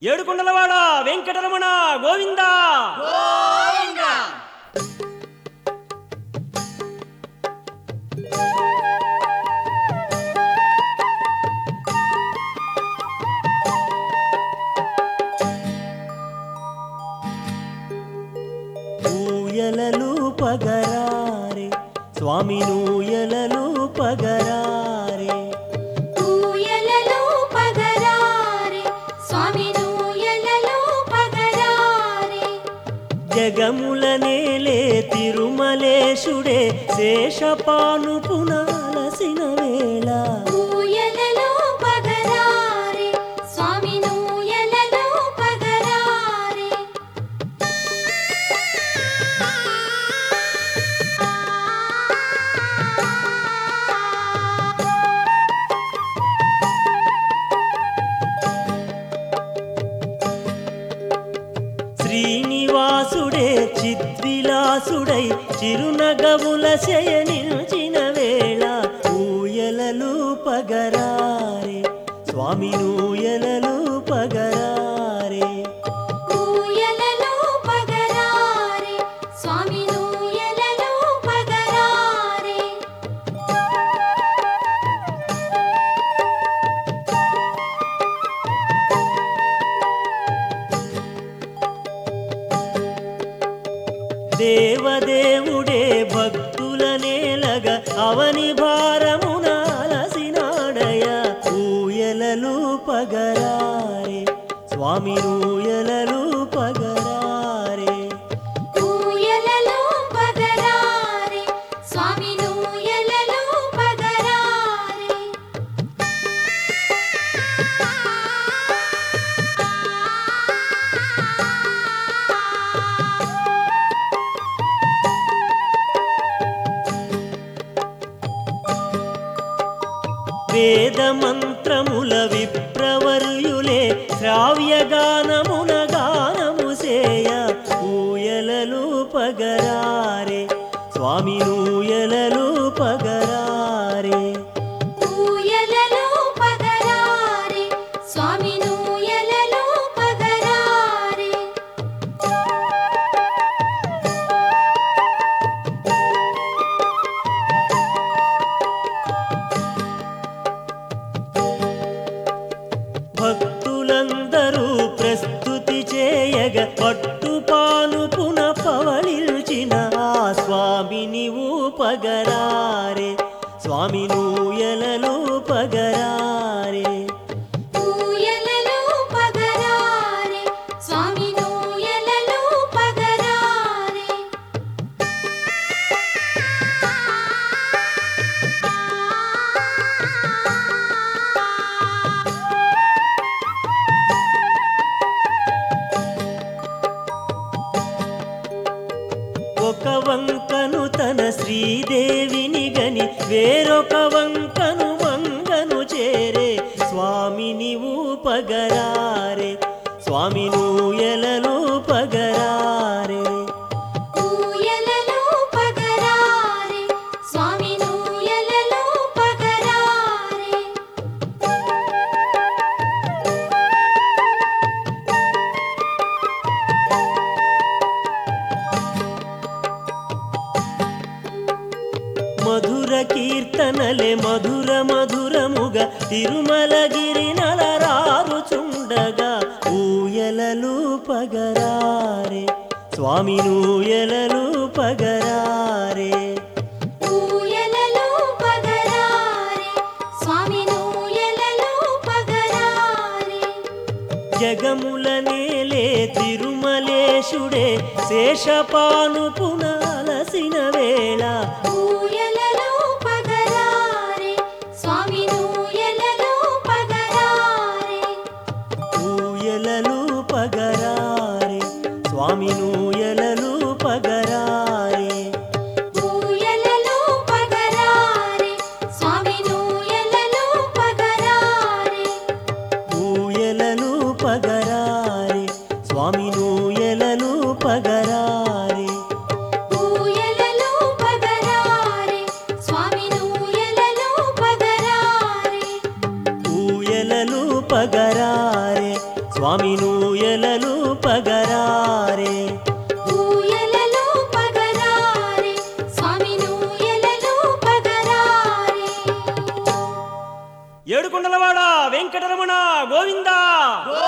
ఏడుకొండలవాడ వెంకటరమణ గోవింద గోవింద ఊయలలు పగరారే స్వామి నూయలలు పగరారే ఊయలలో పగరారే స్వామి నూయలలో పగరారే జగముల నేలే తిరుమలేశుడే శేషపాను పునాలసిన వేళ ఊయలలో పగరారే స్వామి నూయలలో పగరారే శ్రీనివాసుడే చిద్విలాసుడై చిరునగవుల శయనిల్చిన వేళ ఊయలలు పగరారే స్వామి నూయలలు పగరారే ఊయలలో పగరారే స్వామి నూయలలో పగరారే దేవదేవుడే భక్తుల నేలగ అవని భారమున అలసినాడయ ఊయలలు పగరారే స్వామి నూయలలు పగరారే ఊయలలో పగరారే స్వామి నూయలలో పగరారే వేద మంత్రముల విప్రవర్యులే శ్రావ్యగానమున గానము సేయ ఊయలలు పగరారే స్వామి నూయలలు పగరారే ఊయలలో పగరారే స్వామి నూయలలో పగరారే భక్తులందరూ ప్రస్తుతి చేయగ పట్టుపాను పునపవళిల్చిన ఆ స్వామిని పగరారే స్వామి నూయలలు పగరారే ఊయలలో పగరారే స్వామి నూయలలో పగరారే ఒక వంకను తన శ్రీదేవిని గని వేరొక వంకను మంగను చేరే స్వామిని పగరారే స్వామి నూయలలు పగరారే ఊయలలో పగరారే స్వామి నూయలలో పగరారే మధుర కీర్తనలే మధుర మధురముగ తిరుమలగిరి నలరారుచుండగా ఊయలలు పగరారే స్వామి నూయలలు పగరారే ఊయలలో పగరారే స్వామి నూయలలో పగరారే జగముల నేలే తిరుమలేశుడే శేషపాను పునాలసిన వేళ ఊయలలో పగరారే స్వామి నూయలలో పగరారే ఊయలలు పగరారే స్వామి నూయలలు పగరారే ఊయలలో పగరారే స్వామి నూయలలో పగరారే ఊయలలు పగరారే స్వామి నూయలలు పగరారే ఊయలలో పగరారే స్వామి నూయలలో పగరారే ఊయలలు పగరారే స్వామి ఊయలలు పగరారే ఊయలలో పగరారే స్వామి ఊయలలో పగరారే ఏడుకొండలవాడ వెంకటరమణ గోవిందా